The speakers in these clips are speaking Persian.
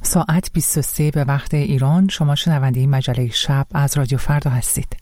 ساعت 23 به وقت ایران. شما شنونده مجله شب از رادیو فردا هستید.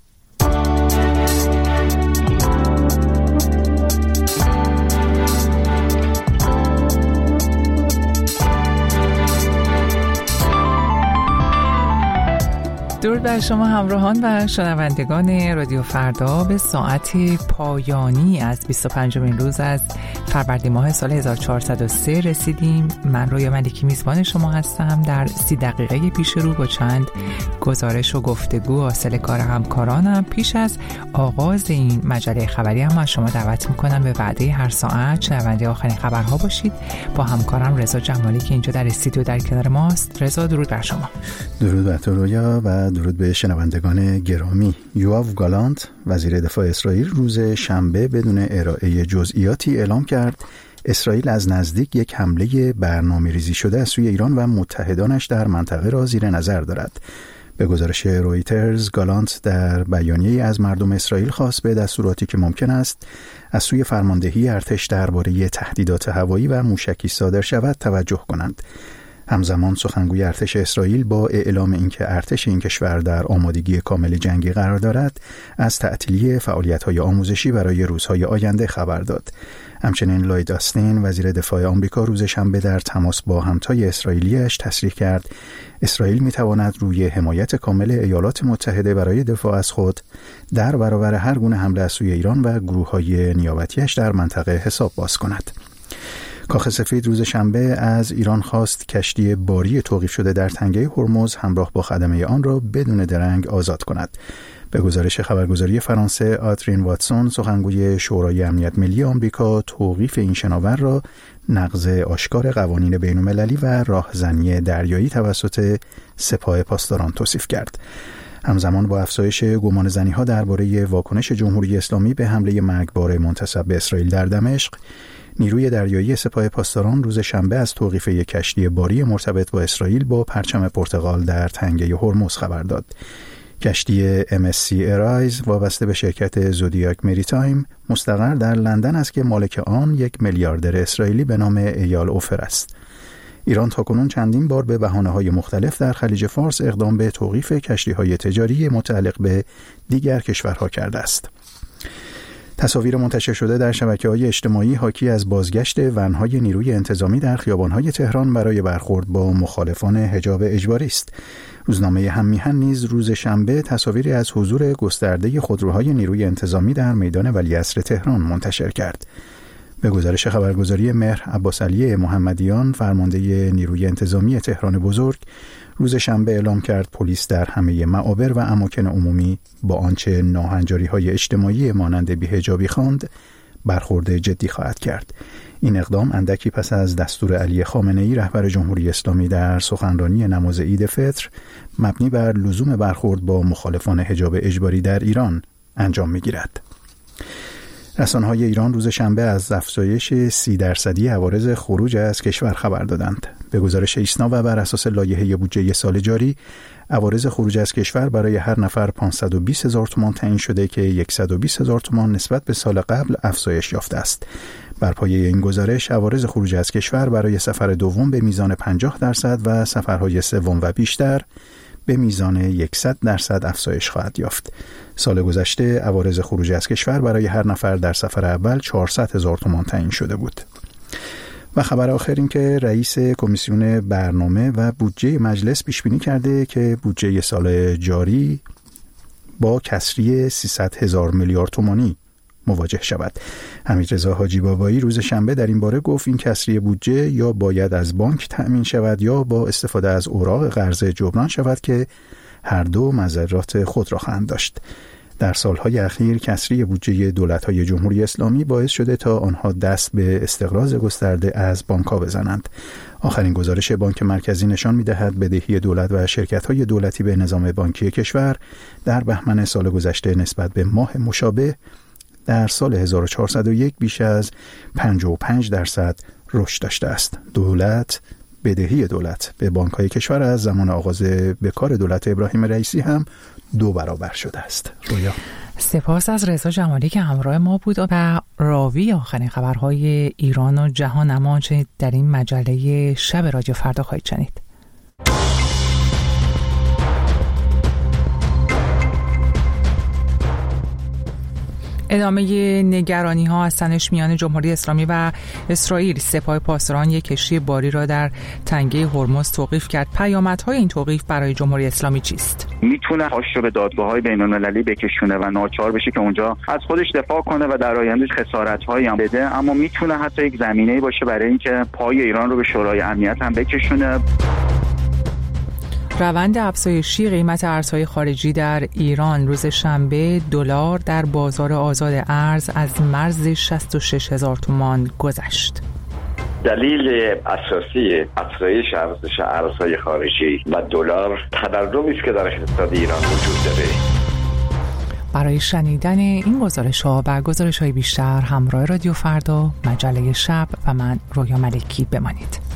درود بر شما همراهان و شنوندگان رادیو فردا. به ساعت پایانی از 25مین روز از فروردین ماه سال 1403 رسیدیم. من رویا ملکی میزبان شما هستم. در 30 دقیقه پیش رو با چند گزارش و گفتگو حاصل کار همکارانم پیش از آغاز این مجله خبری هم از شما دعوت میکنم به وعده هر ساعت شنونده آخرین خبرها باشید با همکارم رضا جمالی که اینجا در استودیو در کنار ماست. رضا، درود بر شما. درود بر تو رویا و درود به شنوندگان گرامی. یوآو گالانت وزیر دفاع اسرائیل روز شنبه بدون ارائه جزئیاتی اعلام کرد اسرائیل از نزدیک یک حمله برنامه‌ریزی شده از سوی ایران و متحدانش در منطقه را زیر نظر دارد. به گزارش رویترز، گالانت در بیانیه‌ای از مردم اسرائیل خواست به دستوراتی که ممکن است از سوی فرماندهی ارتش درباره تهدیدات هوایی و موشکی صادر شود توجه کنند. همزمان سخنگوی ارتش اسرائیل با اعلام اینکه ارتش این کشور در آمادگی کامل جنگی قرار دارد از تعطیلی فعالیت‌های آموزشی برای روزهای آینده خبر داد. همچنین لوید آستین وزیر دفاع آمریکا روز شنبه در تماس با همتای اسرائیلیش تصریح کرد اسرائیل می‌تواند روی حمایت کامل ایالات متحده برای دفاع از خود در برابر هر گونه حمله از سوی ایران و گروه‌های نیابتی‌اش در منطقه حساب باز کند. کاخ سفید روز شنبه از ایران خواست کشتی باری توقیف شده در تنگه هرمز همراه با خدمه آن را بدون درنگ آزاد کند. به گزارش خبرگزاری فرانسه، آدرین واتسون سخنگوی شورای امنیت ملی آمریکا توقیف این شناور را نقض آشکار قوانین بین‌المللی و راهزنی دریایی توسط سپاه پاسداران توصیف کرد. همزمان با افزایش گمانه‌زنی‌ها درباره واکنش جمهوری اسلامی به حمله مرگبار منتسب به اسرائیل در دمشق، نیروی دریایی سپاه پاسداران روز شنبه از توقیف یک کشتی باری مرتبط با اسرائیل با پرچم پرتغال در تنگه هرمز خبر داد. کشتی MSC Arise وابسته به شرکت زودیاک مریتایم مستقر در لندن است که مالک آن یک میلیاردر اسرائیلی به نام ایال اوفر است. ایران تاکنون چندین بار به بهانه‌های مختلف در خلیج فارس اقدام به توقیف کشتی‌های تجاری متعلق به دیگر کشورها کرده است. تصاویر منتشر شده در شبکه‌های اجتماعی حاکی از بازگشت ون‌های نیروی انتظامی در خیابان‌های تهران برای برخورد با مخالفان حجاب اجباری است. روزنامه هم‌میهن نیز روز شنبه تصاویری از حضور گسترده خودروهای نیروی انتظامی در میدان ولیعصر تهران منتشر کرد. به گزارش خبرگزاری مهر عباسعلی محمدیان، فرمانده نیروی انتظامی تهران بزرگ، روز شنبه اعلام کرد پلیس در همه معابر و اماکن عمومی با آنچه ناهنجاری‌های اجتماعی مانند بی‌حجابی خواند برخورد جدی خواهد کرد. این اقدام اندکی پس از دستور علی خامنه‌ای رهبر جمهوری اسلامی در سخنرانی نماز عید فطر مبنی بر لزوم برخورد با مخالفان حجاب اجباری در ایران انجام می‌گیرد. رسانه‌های ایران روز شنبه از افزایش 30% عوارض خروج از کشور خبر دادند. به گزارش ایسنا و بر اساس لایحه بودجه سال جاری، عوارض خروج از کشور برای هر نفر 520,000 تومان تعیین شده که 120,000 تومان نسبت به سال قبل افزایش یافته است. بر پایه این گزارش، عوارض خروج از کشور برای سفر دوم به میزان 50% و سفرهای سوم و بیشتر به میزان 100% افزایش خواهد یافت. سال گذشته عوارض خروج از کشور برای هر نفر در سفر اول 400,000 تومان تعیین شده بود. و خبر آخر این که رئیس کمیسیون برنامه و بودجه مجلس پیش بینی کرده که بودجه سال جاری با کسری 300,000 میلیارد تومانی مواجه شود. حمیدرضا حاجی بابایی روز شنبه در این باره گفت این کسری بودجه یا باید از بانک تأمین شود یا با استفاده از اوراق قرض جبران شود که هر دو مضرات خود را خواهند داشت. در سالهای اخیر کسری بودجه دولت‌های جمهوری اسلامی باعث شده تا آنها دست به استقراض گسترده از بانک‌ها بزنند. آخرین گزارش بانک مرکزی نشان می‌دهد بدهی دولت و شرکت‌های دولتی به نظام بانکی کشور در بهمن سال گذشته نسبت به ماه مشابه در سال 1401 بیش از 55% رشد داشته است. بدهی دولت به بانک‌های کشور از زمان آغاز به کار دولت ابراهیم رئیسی هم 2 برابر شده است. رویا، سپاس از رضا جمالی که همراه ما بود و راوی آخرین خبرهای ایران و جهان. اما چه در این مجله شب رادیو فردا خواهید شنید. ادامه نگرانی‌ها از تنش میان جمهوری اسلامی و اسرائیل، سپاه پاسداران یک کشتی باری را در تنگه هرمز توقیف کرد. پیامدهای این توقیف برای جمهوری اسلامی چیست؟ میتونه خودش رو به دادگاه‌های بین‌المللی بکشونه و ناچار بشه که اونجا از خودش دفاع کنه و در آیندهش خسارت‌هایی هم بده، اما میتونه حتی یک زمینه‌ای باشه برای اینکه پای ایران رو به شورای امنیت هم بکشونه. روند افزایشی قیمت ارزهای خارجی در ایران روز شنبه دلار در بازار آزاد ارز از مرز 66,000 تومان گذشت. دلیل اساسی افزایش ارزش ارزهای خارجی و دلار تورمی است که در اقتصاد ایران وجود داره. برای شنیدن این گزارش‌ها و گزارش‌های بیشتر همراه رادیو فردا، مجله شب و من رویا ملکی بمانید.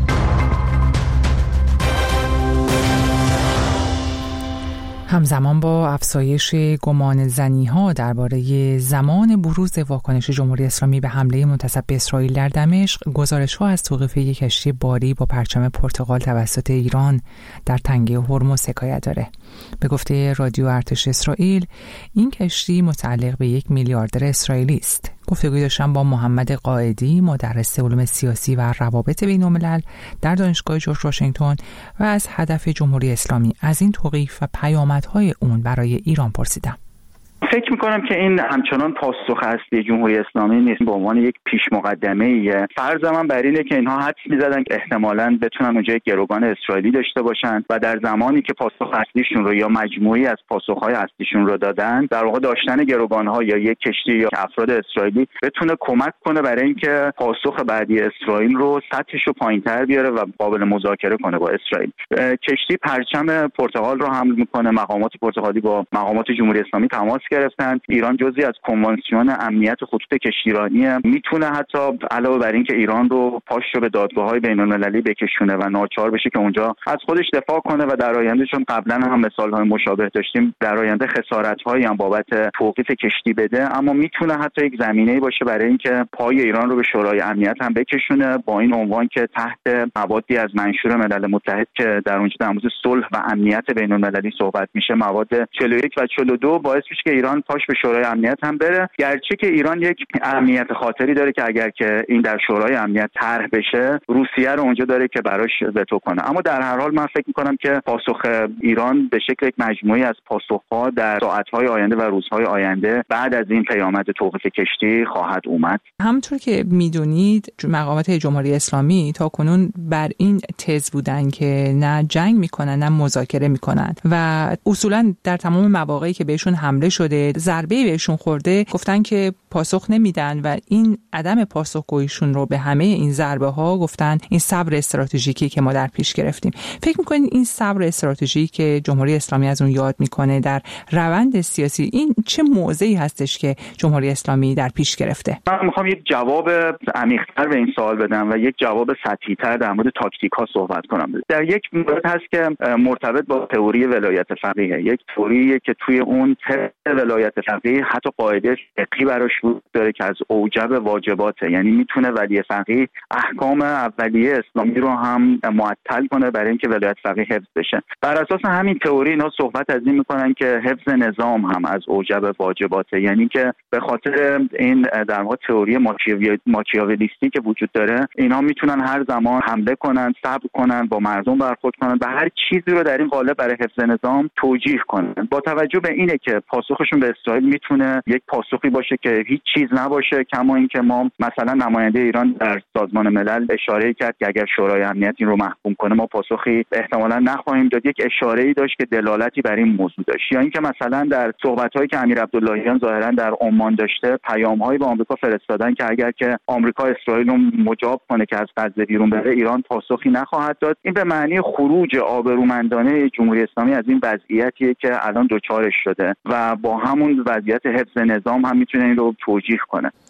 همزمان با افزایش گمان زنی‌ها درباره زمان بروز واکنش جمهوری اسلامی به حمله منتصب به اسرائیل در دمشق، گزارش‌ها از توقیف یک کشتی باری با پرچم پرتغال توسط ایران در تنگه هرمز حکایت داره. به گفته رادیو ارتش اسرائیل، این کشتی متعلق به یک میلیاردر اسرائیلی است. گفتگوی داشتم با محمد قائدی، مدرس علوم سیاسی و روابط بین‌الملل در دانشگاه جورج واشنگتن، و از هدف جمهوری اسلامی از این توقیف و پیامدهای اون برای ایران پرسیدم. فکر میکنم که این همچنان پاسخ اصلی جمهوری اسلامی نیست، به عنوان یک پیش مقدمه‌ایه. فرض من بر اینه که اینها حدس می‌زدن که احتمالاً بتونن اونجا یک گروگان اسرائیلی داشته باشن و در زمانی که پاسخ اصلیشون رو یا مجموعی از پاسخ‌های اصلیشون رو دادن، در واقع داشتن گروگان‌ها یا یک کشتی یا افراد اسرائیلی بتونه کمک کنه برای اینکه پاسخ بعدی اسرائیل رو سطحش رو پایین‌تر بیاره و قابل مذاکره کنه با اسرائیل. کشتی پرچم پرتغال رو حمل می‌کنه. مقامات پرتغالی با مقامات جمهوری اسلامی تماس گرفتن. ایران جزئی از کنوانسیون امنیت خطوط کشتیرانیه. میتونه حتی علاوه بر این که ایران رو پاش رو به دادگاه‌های بین‌المللی بکشونه و ناچار بشه که اونجا از خودش دفاع کنه و در آینده، چون قبلا هم مثال‌های مشابه داشتیم، در آینده خسارت‌هایی هم بابت توقیف کشتی بده، اما میتونه حتی یک زمینه‌ای باشه برای اینکه پای ایران رو به شورای امنیت هم بکشونه، با این عنوان که تحت موادی از منشور ملل متحد که در اونجا در مورد صلح و امنیت بین‌المللی صحبت میشه، مواد 41 و 42 باعث میشه که ایران پاش به شورای امنیت هم بره. گرچه که ایران یک امنیت خاطری داره که اگر که این در شورای امنیت طرح بشه، روسیه رو اونجا داره که براش وتو کنه. اما در هر حال من فکر می‌کنم که پاسخ ایران به شکل یک مجموعه از پاسخ‌ها در ساعت‌های آینده و روزهای آینده بعد از این پیامد توقیف کشتی خواهد اومد. همونطور که می‌دونید، مقامات جمهوری اسلامی تا کنون بر این تز بودن که نه جنگ می‌کنن نه مذاکره می‌کنن و اصولاً در تمام مواقعی که بهشون حمله شده، ضربه‌ای بهشون خورده، گفتن که پاسخ نمیدن و این عدم پاسخگوییشون رو به همه این ضربه‌ها گفتن این صبر استراتژیکی که ما در پیش گرفتیم. فکر می‌کنید این صبر استراتژیکی که جمهوری اسلامی از اون یاد می‌کنه در روند سیاسی، این چه موضعی هستش که جمهوری اسلامی در پیش گرفته؟ من می‌خوام یک جواب عمیق‌تر به این سوال بدم و یک جواب سطحی‌تر در مورد تاکتیک‌ها صحبت کنم. در یک مورد هست که مرتبط با تئوری ولایت فقیه، یک تئوریه که توی اون ولایت فقیه حتی قاعده فقهی براش وجود داره که از اوجب واجباته، یعنی میتونه ولی فقیه احکام اولیه اسلامی رو هم معطل کنه برای اینکه ولایت فقیه حفظ بشه. بر اساس همین تئوری اینا صحبت از این میکنن که حفظ نظام هم از اوجب واجباته، یعنی که به خاطر این در واقع تئوری ماکیاولیستی که وجود داره، اینا میتونن هر زمان حمله کنن، صبر کنن، با مردم برخورد کنن و هر چیزی رو در این قالب برای حفظ نظام توجیه کنن. با توجه به اینه که پاسخشون به اسرائیل میتونه یک پاسخی باشه که هیچ چیز نباشه، کما اینکه ما مثلا نماینده ایران در سازمان ملل اشاره کرد که اگر شورای امنیت این رو محکوم کنه ما پاسخی احتمالاً نخواهیم داد. یک اشاره‌ای داشت که دلالتی بر این موضوع داشت. یا اینکه مثلا در صحبت‌هایی که امیر عبداللهیان ظاهراً در عمان داشته، پیام‌هایی به آمریکا فرستادن که اگر که آمریکا اسرائیل رو مجاب کنه که از غزه بیرون بره، ایران پاسخی نخواهد داد. این به معنی خروج آبرومندانه جمهوری اسلامی از این وضعیتیه که الان دوچارش شده و با همون وضعیت حفظ نظام هم میتونه این رو توجیه کنه.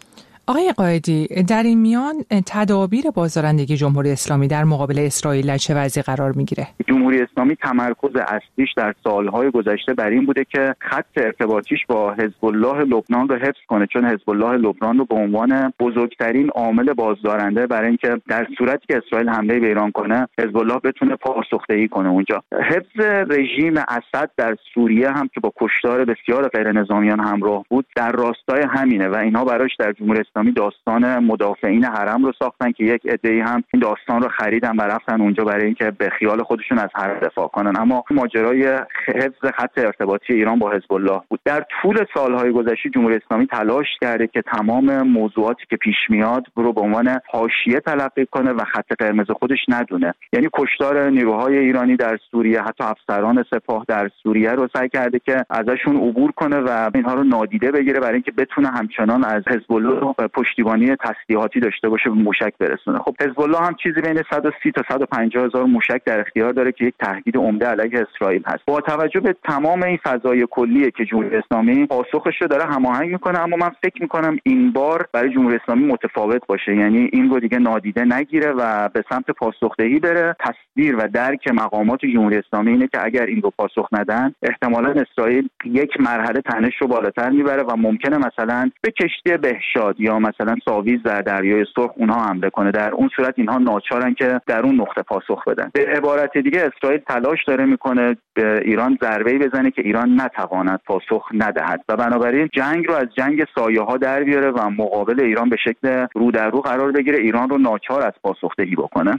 آقای قائدی، در این میان تدابیر بازدارندگی جمهوری اسلامی در مقابل اسرائیل در چه وضعی قرار میگیره؟ جمهوری اسلامی تمرکز اصلیش در سالهای گذشته بر این بوده که خط ارتباطیش با حزب الله لبنان رو حفظ کنه، چون حزب الله لبنان رو به عنوان بزرگترین عامل بازدارنده برای اینکه در صورتی که اسرائیل حمله به ایران کنه حزب الله بتونه پاسخدهی کنه اونجا. حفظ رژیم اسد در سوریه هم که با کشتار بسیار غیر نظامیان همراه بود در راستای همینه و اینها براش در جمهوری اسلامی داستان مدافعین حرم رو ساختن که یک عده‌ای هم این داستان رو خریدن و رفتن اونجا برای اینکه به خیال خودشون از حرم دفاع کنن. اما ماجرای حفظ خط ارتباطی ایران با حزب الله بود. در طول سالهای گذشته جمهوری اسلامی تلاش کرده که تمام موضوعاتی که پیش میاد رو به عنوان حاشیه تلقی کنه و خط قرمز خودش ندونه. یعنی کشتار نیروهای ایرانی در سوریه، حتی افسران سپاه در سوریه رو سعی کرده که ازشون عبور کنه و اینها رو نادیده بگیره برای اینکه بتونه همچنان از حزب الله پشتیبانی تسلیحاتی داشته باشه و موشک برسونه. خب حزب الله هم چیزی بین 130 تا 150 هزار موشک در اختیار داره که یک تهدید عمده علیه اسرائیل هست. با توجه به تمام این فضای کلیه که جمهوری اسلامی پاسخش رو داره هماهنگ میکنه، اما من فکر میکنم این بار برای جمهوری اسلامی متفاوت باشه، یعنی این رو دیگه نادیده نگیره و به سمت پاسخدهی بره. تصویر و درک مقامات جمهوری اسلامی اینه که اگر این رو پاسخ ندن احتمالاً اسرائیل یک مرحله تنش رو بالاتر میبره و ممکنه مثلا به کشتی بهشاد یا مثلا ساویز در دریای سرخ اونها حمله کنه. در اون صورت اینها ناچارن که در اون نقطه پاسخ بدن. به عبارت دیگه اسرائیل تلاش داره میکنه به ایران ضربه‌ای بزنه که ایران نتواند پاسخ ندهد و بنابراین جنگ رو از جنگ سایه‌ها در بیاره و مقابل ایران به شکل رو در رو قرار بگیره، ایران رو ناچار از پاسخدهی بکنه.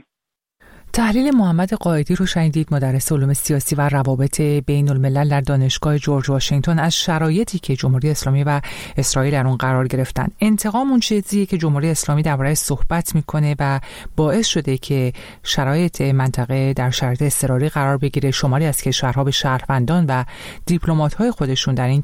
تحلیل محمد قائدی رو شنیدید، مدرس علوم سیاسی و روابط بین الملل در دانشگاه جورج واشنگتن، از شرایطی که جمهوری اسلامی و اسرائیل در اون قرار گرفتن. انتقام اون چیزیه که جمهوری اسلامی درباره‌اش صحبت میکنه و باعث شده که شرایط منطقه در شرایط اضطراری قرار بگیره. شماری از کشورها به شهروندان و دیپلمات‌های خودشون در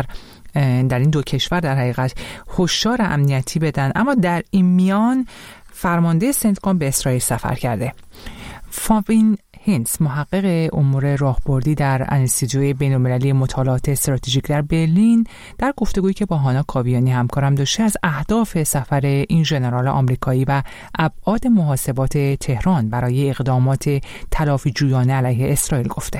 این دو کشور در حقیقت هشدار امنیتی بدن. اما در این میان فرمانده سنتکام به اسرائیل سفر کرده. فاوین هینس، محقق امور راهبردی در انستیتوی بین‌المللی مطالعات استراتژیک در برلین، در گفتگویی که با هانا کاویانی همکارم داشته از اهداف سفر این ژنرال آمریکایی و ابعاد محاسبات تهران برای اقدامات تلافی جویانه علیه اسرائیل گفته.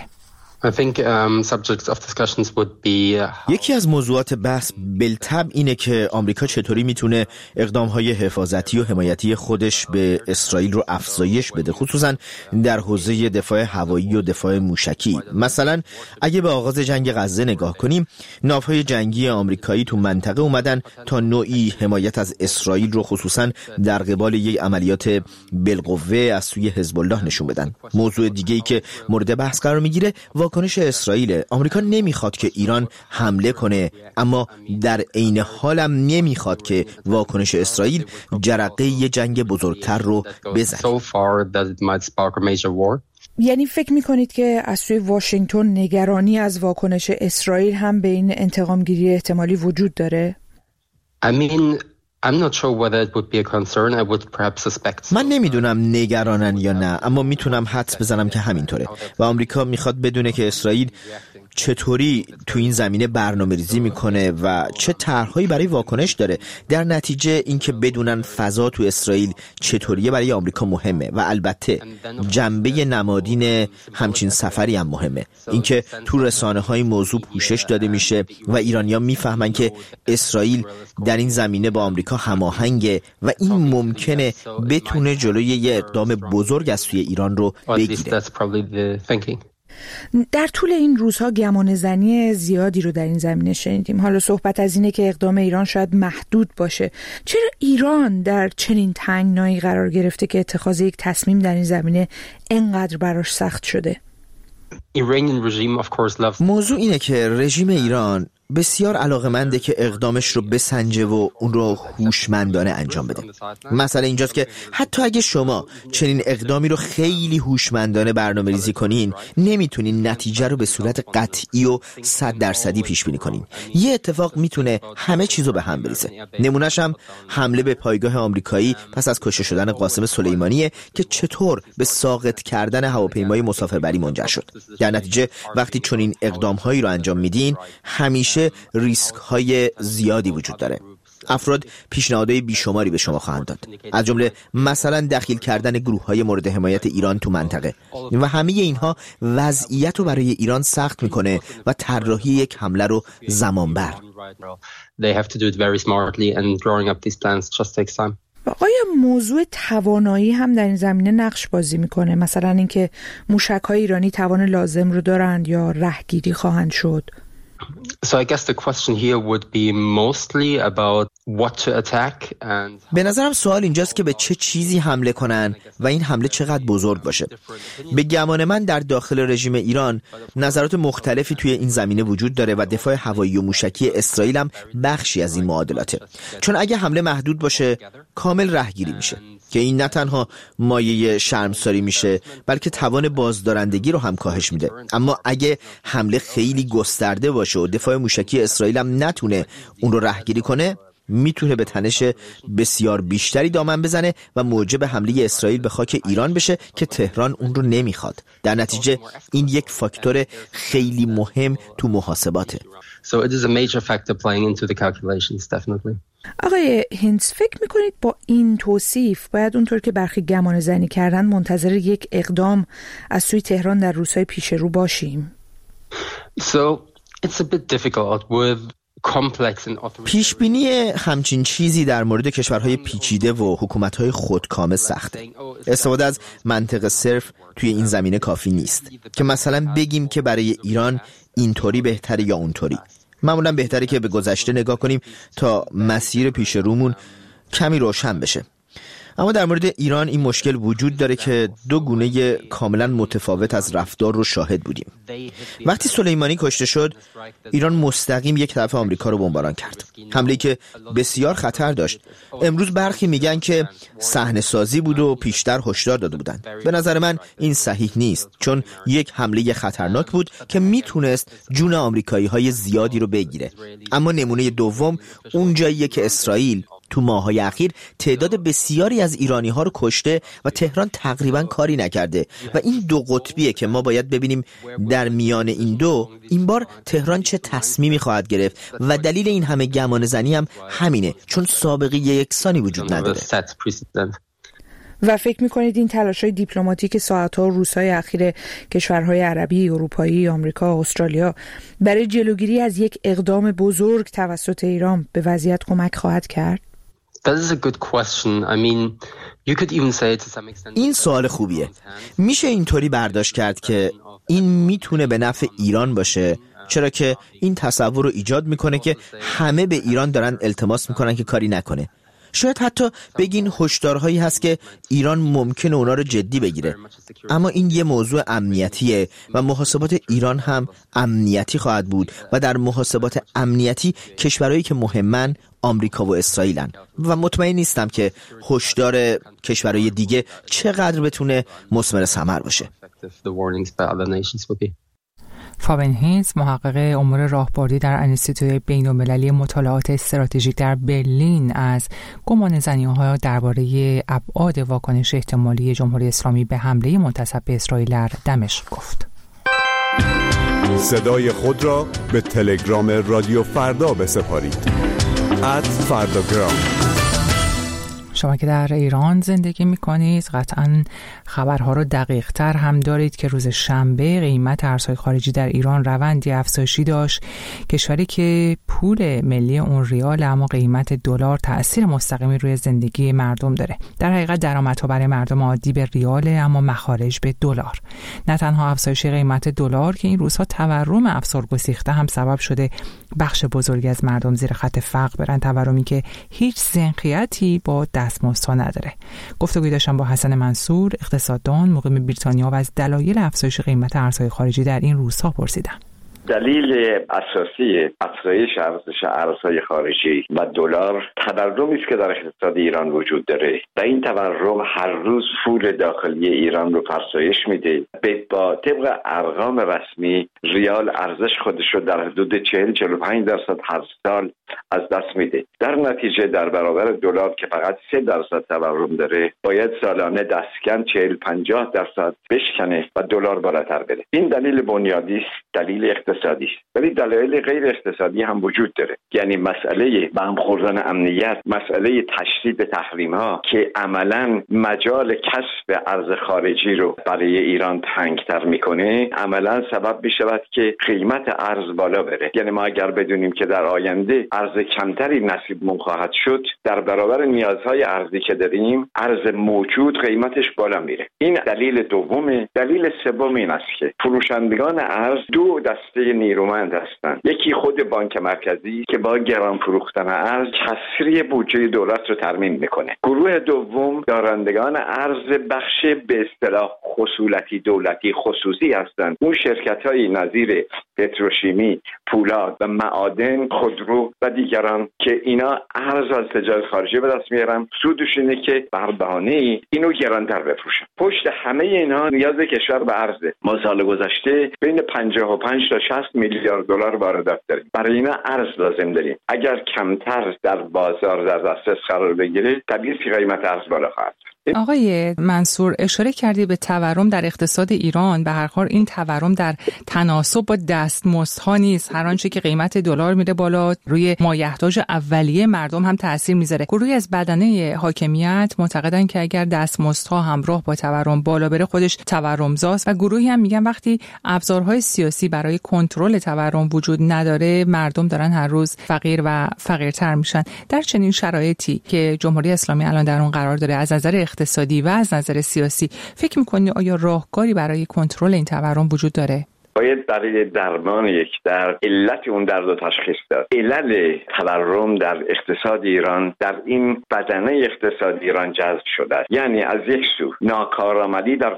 یکی از موضوعات بحث بالطبع اینه که آمریکا چطوری میتونه اقدامهای حفاظتی و حمایتی خودش به اسرائیل رو افزایش بده، خصوصا در حوزه دفاع هوایی و دفاع موشکی. مثلا اگه به آغاز جنگ غزه نگاه کنیم، ناوهای جنگی آمریکایی تو منطقه اومدن تا نوعی حمایت از اسرائیل رو خصوصا در قبال یک عملیات بالقوه از سوی حزب الله نشون بدن. موضوع دیگه‌ای که مورد بحث قرار میگیره واکنش اسرائیل. آمریکا نمیخواد که ایران حمله کنه، اما در عین حال هم نمیخواد که واکنش اسرائیل جرقه یه جنگ بزرگتر رو بزنه. یعنی فکر میکنید که از سوی واشنگتن نگرانی از واکنش اسرائیل هم به این انتقامگیری احتمالی وجود داره؟ من نمیدونم نگرانن یا نه، اما میتونم حدس بزنم که همینطوره و آمریکا میخواد بدونه که اسرائیل چطوری تو این زمینه برنامه‌ریزی میکنه و چه طرحهایی برای واکنش داره. در نتیجه اینکه بدونن فضا تو اسرائیل چطوریه برای آمریکا مهمه و البته جنبه نمادین همچین سفری هم مهمه. اینکه تو رسانه‌های موضوع پوشش داده میشه و ایرانی‌ها میفهمن که اسرائیل در این زمینه با آمریکا هماهنگه و این ممکنه بتونه جلوی یه اقدام بزرگ از سوی ایران رو بگیره. در طول این روزها گمانه‌زنی زیادی رو در این زمینه شنیدیم. حالا صحبت از اینه که اقدام ایران شاید محدود باشه. چرا ایران در چنین تنگنایی قرار گرفته که اتخاذ یک تصمیم در این زمینه اینقدر براش سخت شده؟ موضوع اینه که رژیم ایران بسیار علاقه‌منده که اقدامش رو بسنجه و اون رو هوشمندانه انجام بده. مسئله اینجاست که حتی اگه شما چنین اقدامی رو خیلی هوشمندانه برنامه‌ریزی کنین، نمیتونین نتیجه رو به صورت قطعی و 100% پیش بینی کنین. یه اتفاق میتونه همه چیزو به هم بریزه. نمونه‌ش هم حمله به پایگاه آمریکایی پس از کشته شدن قاسم سلیمانیه که چطور به ساقط کردن هواپیمای مسافربری منجر شد. در نتیجه وقتی چنین اقدام‌هایی رو انجام میدین، همیشه ریسک های زیادی وجود داره. افراد پیشنهادهای بیشماری به شما خواهند داد، از جمله مثلا دخیل کردن گروه‌های مورد حمایت ایران تو منطقه، و همه اینها وضعیت رو برای ایران سخت میکنه و طراحی یک حمله رو زمان بر. آیا موضوع توانایی هم در این زمینه نقش بازی میکنه؟ مثلا اینکه موشک‌های ایرانی توان لازم رو دارند یا رهگیری خواهند شد؟ So I guess the question here would be mostly about what to attack and به نظرم سوال اینجاست که به چه چیزی حمله کنن و این حمله چقدر بزرگ باشه. به گمان من در داخل رژیم ایران نظرات مختلفی توی این زمینه وجود داره و دفاع هوایی و موشکی اسرائیل هم بخشی از این معادلاته. چون اگه حمله محدود باشه کامل رهگیری میشه که این نه تنها مایه شرمساری میشه بلکه توان بازدارندگی رو هم کاهش میده. اما اگه حمله خیلی گسترده باشه و دفاع موشکی اسرائیل هم نتونه اون رو رهگیری کنه، میتونه به تنش بسیار بیشتری دامن بزنه و موجب حمله اسرائیل به خاک ایران بشه که تهران اون رو نمیخواد. در نتیجه این یک فاکتور خیلی مهم تو محاسباته. So it is a major factor playing into the calculations, definitely. آقای هینتز، فکر میکنید با این توصیف باید اونطور که برخی گمان زنی کردن منتظر یک اقدام از سوی تهران در روزهای پیش رو باشیم؟ So it's a bit difficult with پیشبینی همچین چیزی در مورد کشورهای پیچیده و حکومتهای خودکامه سخته. استفاده از منطق صرف توی این زمینه کافی نیست که مثلا بگیم که برای ایران اینطوری بهتره یا اونطوری. معمولا بهتره که به گذشته نگاه کنیم تا مسیر پیش رومون کمی روشن بشه. اما در مورد ایران این مشکل وجود داره که دو گونه کاملا متفاوت از رفتار رو شاهد بودیم. وقتی سلیمانی کشته شد، ایران مستقیم یک طرف آمریکا رو بمباران کرد، حمله‌ای که بسیار خطر داشت. امروز برخی میگن که صحنه‌سازی بود و پیشتر هشدار داده بودن. به نظر من این صحیح نیست، چون یک حمله خطرناک بود که میتونست جون آمریکایی‌های زیادی رو بگیره. اما نمونه دوم اون جاییه که اسرائیل تو ماه‌های اخیر تعداد بسیاری از ایرانی‌ها رو کشته و تهران تقریباً کاری نکرده و این دو قطبیه که ما باید ببینیم در میان این دو این بار تهران چه تصمیمی خواهد گرفت و دلیل این همه گمان زنی هم همینه، چون سابقه یکسانی وجود نداره. و فکر می‌کنید این تلاش‌های دیپلماتیک ساعت‌ها و روزهای اخیر کشورهای عربی، اروپایی، آمریکا، استرالیا برای جلوگیری از یک اقدام بزرگ توسط ایران به وضعیت کمک خواهد کرد؟ این سوال خوبیه. میشه اینطوری برداشت کرد که این میتونه به نفع ایران باشه، چرا که این تصور رو ایجاد میکنه که همه به ایران دارن التماس میکنن که کاری نکنه. شاید حتی بگین هشدارهایی هست که ایران ممکنه اونا رو جدی بگیره. اما این یه موضوع امنیتیه و محاسبات ایران هم امنیتی خواهد بود و در محاسبات امنیتی کشورهایی که مهمن آمریکا و اسرائیلن و مطمئن نیستم که هشدار کشورهای دیگه چقدر بتونه مثمر ثمر باشه. فابن هینتز، محقق امور راهبردی در انستیتوی بین‌المللی مطالعات استراتژیک در برلین، از گمانه‌زنی‌ها درباره ابعاد واکنش احتمالی جمهوری اسلامی به حمله منتسب به اسرائیل در دمشق گفت. صدای خود را به تلگرام رادیو فردا بسپارید. @فرداگرام. شما که در ایران زندگی میکنید قطعاً خبرها رو دقیق تر هم دارید که روز شنبه قیمت ارزهای خارجی در ایران روندی افزایشی داشت. کشوری که پول ملی اون ریال اما قیمت دلار تأثیر مستقیمی روی زندگی مردم داره. در حقیقت درآمدها برای مردم عادی به ریال اما مخارج به دلار. نه تنها افزایش قیمت دلار که این روزها تورم افسرگسیخته هم سبب شده بخش بزرگی از مردم زیر خط فقر برن، تورمی که هیچ سنخیتی با دستمزدها نداره. گفتگوی داشتم با حسن منصور، اقتصاددان مقیم بریتانیا، و از دلایل افزایش قیمت ارزهای خارجی در این روزها پرسیدم. دلیل اساسی افزایش ارزش ارزهای خارجی و دلار تورمی است که در اقتصاد ایران وجود داره و این تورم هر روز پول داخلی ایران رو فرسایش میده. با طبق ارقام رسمی ریال ارزش خودش رو در حدود 40-45% هر سال از دست میده. در نتیجه در برابر دلار که فقط 3% تورم داره باید سالانه دستکم 40-50% بشکنه و دلار بالاتر بره. این دلیل بنیادی است، دلیل اقتصادی است، ولی دلایل غیر اقتصادی هم وجود داره. یعنی مسئله به هم خوردن امنیت، مسئله تشدید تحریم ها که عملاً مجال کسب ارز خارجی رو برای ایران تنگتر میکنه، عملاً سبب میشود که قیمت ارز بالا بره. یعنی ما اگر بدونیم که در آینده ارز کمتری نصیبمون خواهد شد، در برابر نیازهای ارزی که داریم، ارز موجود قیمتش بالا میره. این دلیل دومه. دلیل سوم این است که فروشندگان ارز دو دسته نیرومند هستند. یکی خود بانک مرکزی که با گران فروختن ارز کسری بودجه دولت رو ترمیم میکنه. گروه دوم دارندگان ارز بخش به اصطلاح خصولتی دولتی خصوصی هستند. اون شرکت‌های نظیر پتروشیمی، پولاد و معادن، خودرو و دیگران که اینا ارز از تجارت خارجی به دست میارن، سودش اینه که بر بهانه‌ای اینو گرانتر بفروشن. پشت همه اینا نیاز کشور به ارزه. ما سال گذشته بین 55 تا 60 میلیارد دلار واردات داریم. برای اینا ارز لازم داریم. اگر کمتر در بازار در دسترس قرار بگیره، طبیعی قیمت ارز بالا خواهد. آقای منصور، اشاره کردی به تورم در اقتصاد ایران. به هر حال این تورم در تناسب با دستمزدها نیست. هر آنچه که قیمت دلار میره بالا، روی مایحتاج اولیه مردم هم تاثیر میذاره. گروهی از بدنه حاکمیت معتقدن که اگر دستمزدها همراه با تورم بالا بره، خودش تورمزاست، و گروهی هم میگن وقتی ابزارهای سیاسی برای کنترل تورم وجود نداره، مردم دارن هر روز فقیر و فقیرتر میشن. در چنین شرایطی که جمهوری اسلامی الان در اون قرار داره، از نظر اقتصادی و از نظر سیاسی، فکر می‌کنی آیا راهکاری برای کنترل این تورم وجود داره؟ باید برای درمان یک در علت اون درد و تشخیص داد. علل تورم در اقتصاد ایران، در این بدنه اقتصاد ایران جذب شده است. یعنی از یک سو ناکارآمدی در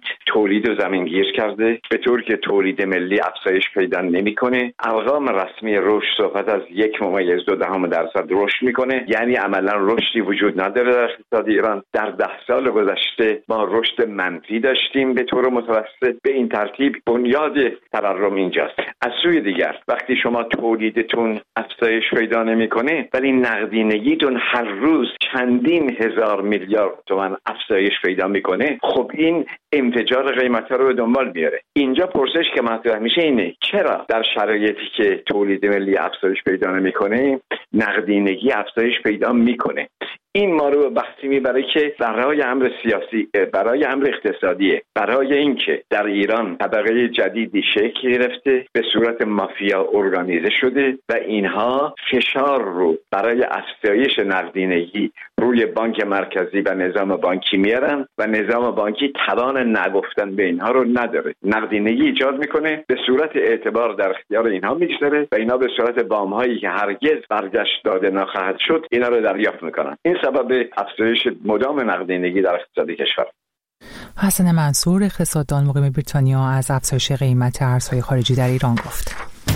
تولید و زمینگیر کرده، به طور که تولید ملی افزایش پیدا نمیکنه. ارقام رسمی رشد صحبت از 1.2% رشد میکنه. یعنی عملا رشدی وجود نداره در اقتصاد ایران. در 10 سال گذشته ما رشد منفی داشتیم به طور متوسط. به این ترتیب بنیاد تورم اینجاست. از سوی دیگر وقتی شما تولیدتون افزایش پیدا نمیکنه، ولی نقدینگیتون هر روز چندین هزار میلیارد تومان افزایش پیدا میکنه، خب این انفجار قیمت‌ها رو به دنبال میاره. اینجا پرسش که مطرح میشه اینه: چرا در شرایطی که تولید ملی افزایش پیدا نمیکنه، نقدینگی افزایش پیدا میکنه؟ این ما رو به بحثی میبره که برای امر سیاسی، برای امر اقتصادیه، برای اینکه در ایران طبقه جدیدی شکل گرفته، به صورت مافیا ارگانیزه شده و اینها فشار رو برای افزایش نقدینگی روی بانک مرکزی و نظام بانکی میارن و نظام بانکی توان نگفتن به اینها رو نداره. نقدینگی ایجاد میکنه، به صورت اعتبار در اختیار اینها میگذاره و اینا به صورت وام‌هایی که هرگز برگشت داده نخواهد شد اینا رو دریافت میکنن. این سبب افزایش مدام نقدینگی در اقتصاد کشور. حسن منصور، اقتصاددان مقیم بریتانیا، از افزایش قیمت ارزهای خارجی در ایران گفت.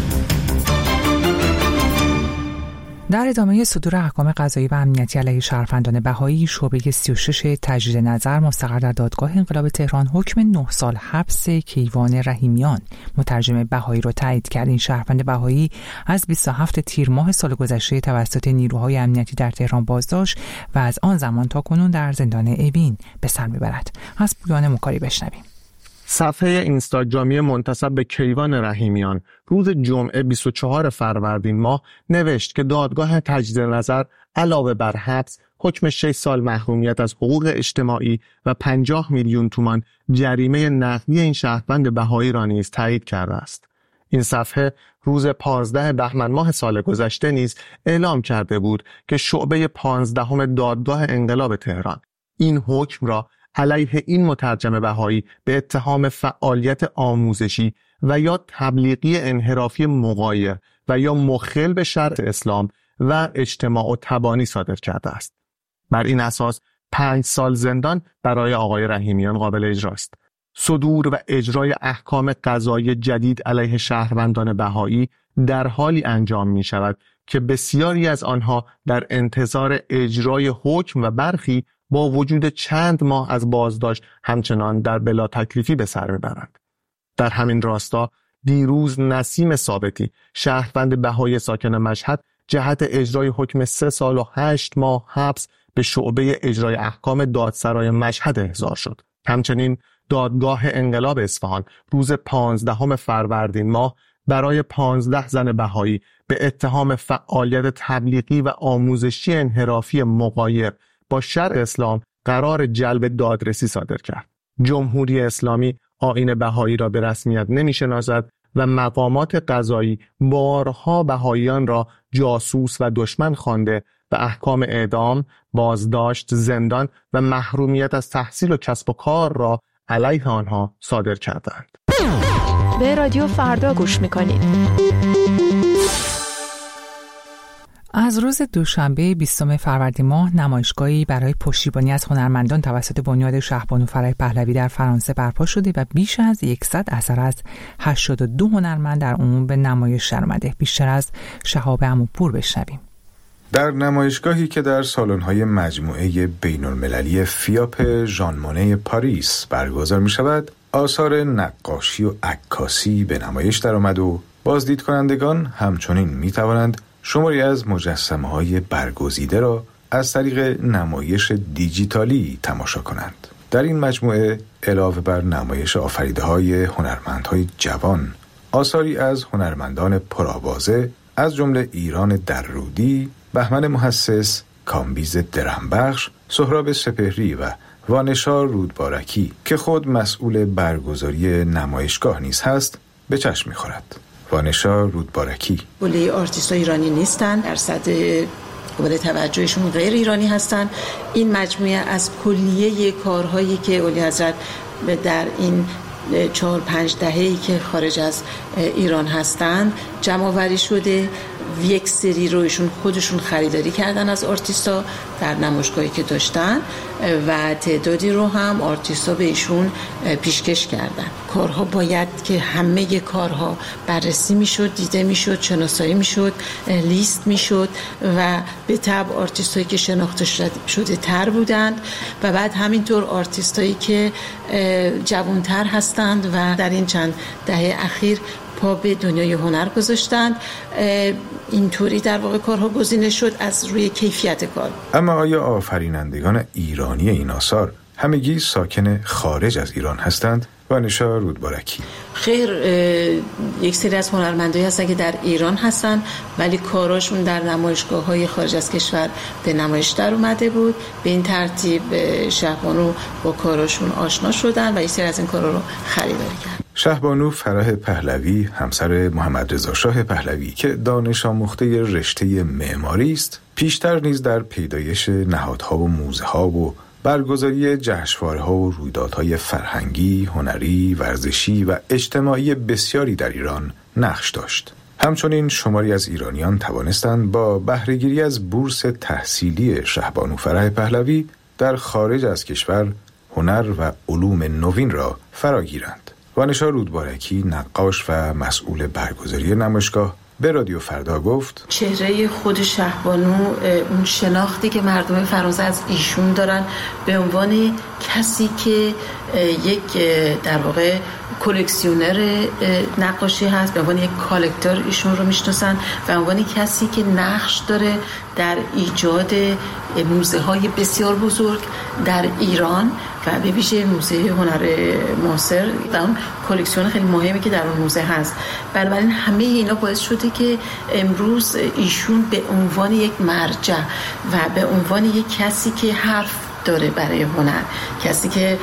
در ادامه صدور احکام قضایی و امنیتی علیه شهروندان بهایی، شعبه 36 تجدید نظر مستقر در دادگاه انقلاب تهران حکم 9 سال حبس کیوان رحیمیان، مترجم بهایی، را تایید کرد. این شهروند بهایی از 27 تیر ماه سال گذشته توسط نیروهای امنیتی در تهران بازداشت و از آن زمان تا کنون در زندان اوین به سر میبرد. از پویان مکاری بشنویم. صفحه اینستاگرامی منتسب به کیوان رحیمیان روز جمعه 24 فروردین ماه نوشت که دادگاه تجدید نظر علاوه بر حبس، حکم 6 سال محرومیت از حقوق اجتماعی و 50 میلیون تومان جریمه نقدی این شهروند بهایی را نیز تایید کرده است. این صفحه روز 15 بهمن ماه سال گذشته نیز اعلام کرده بود که شعبه 15 دادگاه انقلاب تهران این حکم را علیه این مترجم بهایی به اتهام فعالیت آموزشی و یا تبلیغی انحرافی مغایر و یا مخل به شرع اسلام و اجتماع و تبانی صادر کرده است. بر این اساس 5 سال زندان برای آقای رحیمیان قابل اجراست. صدور و اجرای احکام قضایی جدید علیه شهروندان بهایی در حالی انجام می شود که بسیاری از آنها در انتظار اجرای حکم و برخی با وجود چند ماه از بازداشت همچنان در بلا تکلیفی به سر میبرند. در همین راستا دیروز نسیم ثابتی، شهروند بهایی ساکن مشهد، جهت اجرای حکم 3 سال و 8 ماه حبس به شعبه اجرای احکام دادسرای مشهد احضار شد. همچنین دادگاه انقلاب اصفهان روز 15 فروردین ماه برای 15 زن بهایی به اتهام فعالیت تبلیغی و آموزشی انحرافی مغایر با شرع اسلام قرار جلب دادرسی صادر کرد. جمهوری اسلامی آیین بهایی را به رسمیت نمی‌شناسد و مقامات قضایی بارها بهاییان را جاسوس و دشمن خوانده و احکام اعدام، بازداشت، زندان و محرومیت از تحصیل و کسب و کار را علیه آنها صادر کردند. به رادیو فردا گوش می‌کنید. از روز دوشنبه 20 فروردین ماه نمایشگاهی برای پشتیبانی از هنرمندان توسط بنیاد شهبانو فرح پهلوی در فرانسه برپا شده و بیش از 100 اثر از 82 هنرمند در عموم به نمایش درآمده. بیشتر از شهاب عموپور بشنویم. در نمایشگاهی که در سالن‌های مجموعه بین‌المللی فیاپ ژان مونه پاریس برگزار می‌شود، آثار نقاشی و عکاسی به نمایش درآمد و بازدیدکنندگان همچنین می‌توانند شماری از مجسمه‌های برگزیده را از طریق نمایش دیجیتالی تماشا کنند. در این مجموعه علاوه بر نمایش آفریده‌های هنرمندهای جوان، آثاری از هنرمندان پرآوازه از جمله ایران درودی، بهمن محسس، کامبیز درمبخش، سهراب سپهری و وانشا رودبارکی که خود مسئول برگزاری نمایشگاه نیز هست به چشم می‌خورد. وانشا رودبارکی: کلیه آرتیست‌های ایرانی نیستن، درصد قابل توجهشون غیر ایرانی هستن. این مجموعه از کلیه کارهایی که اولی حضرت در این 4-5 دهه‌ای که خارج از ایران هستن جمع آوری شده. یک سری رو ایشون خودشون خریداری کردن از آرتیستا در نمایشگاهی که داشتن و تعدادی رو هم آرتیستا به ایشون پیشکش کردن. کارها باید که همه کارها بررسی میشد، دیده میشد، شناسایی میشد، لیست میشد و به طبع آرتیستایی که شناخته شده تر بودند و بعد همینطور آرتیستایی که جوانتر هستند و در این چند دهه اخیر پا به دنیای هنر گذاشتند. اینطوری در واقع کارها گزینه شد از روی کیفیت کار. اما آیا آفرینندگان ایرانی این آثار همگی ساکن خارج از ایران هستند؟ وانشا رودبارکی: خیر، یک سری از هنرمندایی هستن که در ایران هستن ولی کاراشون در نمایشگاه‌های خارج از کشور به نمایش در اومده بود. به این ترتیب شهبانو با کاراشون آشنا شدن و یک سری از این کارا رو خریداری کردن. شهبانو فرح پهلوی، همسر محمد رضا شاه پهلوی که دانش آموخته رشته معماری است، پیشتر نیز در پیدایش نهادها و موزه‌ها و برگزاری جشنواره‌ها و رویدادهای فرهنگی، هنری، ورزشی و اجتماعی بسیاری در ایران نقش داشت. همچنین شماری از ایرانیان توانستند با بهره‌گیری از بورس تحصیلی شهبانو فرح پهلوی در خارج از کشور هنر و علوم نوین را فراگیرند. وانشا رودبارکی، نقاش و مسئول برگزاری نمایشگاه، به رادیو فردا گفت: چهره خود شهبانو، اون شناختی که مردم فرانسه از ایشون دارن به عنوان کسی که یک در واقع کلکسیونر نقاشی هست، به عنوان یک کالکتور ایشون رو میشناسن و به عنوان کسی که نقش داره در ایجاد موزه‌های بسیار بزرگ در ایران و به ویژه موزه هنر معاصر و اون کلکسیون خیلی مهمی که در اون موزه هست. بنابراین همه اینا باعث شده که امروز ایشون به عنوان یک مرجع و به عنوان یک کسی که حرف داره برای هنر، کسی که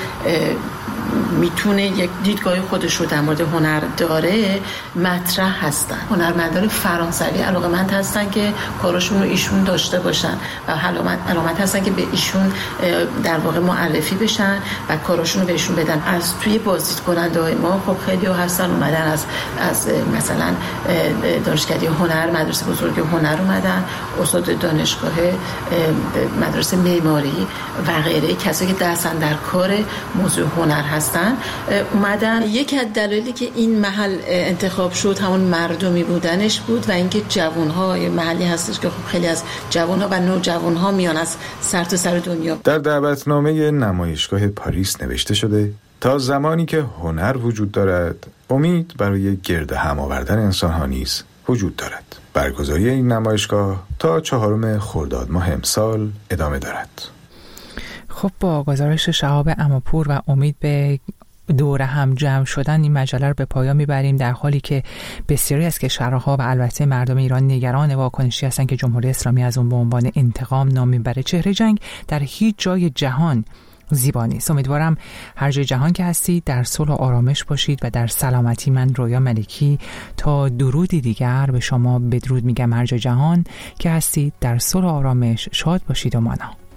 میتونه یک دیدگاه خودش رو در مورد هنر داره مطرح هستن. هنرمندان فرانسوی علاقه‌مند هستن که کاراشون رو ایشون داشته باشن و علاقه‌مند هستن که به ایشون در واقع معرفی بشن و کاراشون رو به ایشون بدن. از توی بازدیدکننده‌های ما خب خیلی هستن اومدن از مثلا دانشکده هنر، مدرسه بزرگ هنر اومدن، استاد دانشگاه مدرسه معماری و غیره، کسایی که دستن در کار موضوع هنر هستن اومدن. یکی از دلایلی که این محل انتخاب شد همون مردمی بودنش بود و اینکه جوان‌های محلی هستش که خب خیلی از جوان‌ها و نوجوان‌ها میان از سر تا سر دنیا. در دعوتنامه نمایشگاه پاریس نوشته شده تا زمانی که هنر وجود دارد، امید برای گرد هم آوردن انسان‌ها نیز وجود دارد. برگزاری این نمایشگاه تا 4 خرداد ماه امسال ادامه دارد. خب با گزارش شهاب عموپور و امید به دور هم جمع شدن این مجله رو به پایان میبریم، در حالی که بسیاری از کشورها و البته مردم ایران نگران واکنشی هستن که جمهوری اسلامی از اون به عنوان انتقام نام میبره. چهره جنگ در هیچ جای جهان زیبا نیست. امیدوارم هر جای جهان که هستید در صلح و آرامش باشید و در سلامتی. من رویا ملکی تا درودی دیگر به شما بدرود میگم. هر جای جهان که هستید در صلح و آرامش شاد باشید و مانا.